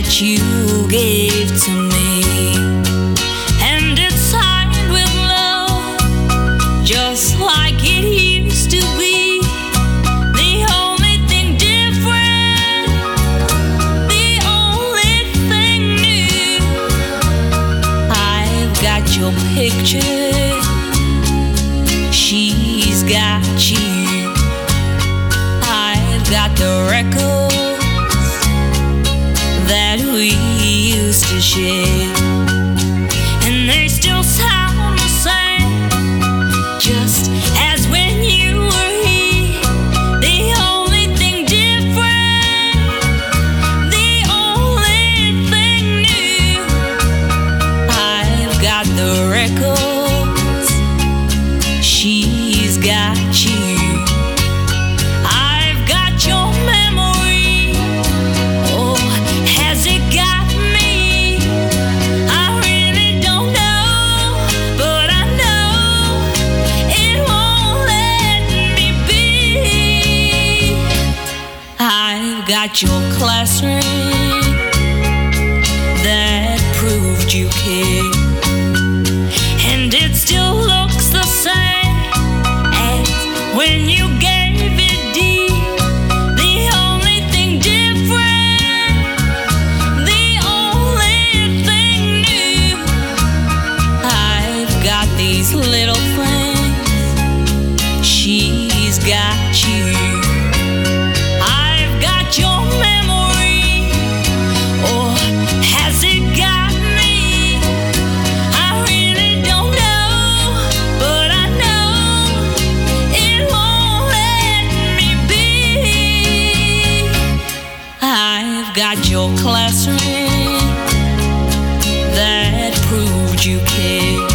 that you gave to me, and it's signed with love, just like it used to be. The only thing different, the only thing new, I've got your picture, she's got you. I've got the records that we used to share, and they still sound the same, just as when you were here. The only thing different, the only thing new, I've got the records, she's got you. I've got your memory, oh, has it got me? I really don't know, but I know it won't let me be. I've got your class ring that proved you cared, and it still looks the same as when you gave it deep. The only thing different, the only thing new, I've got these little things, she's got you. I've got your memory, oh, has it got me? I really don't know, but I know it won't let me be. I've got your class ring that proved you cared,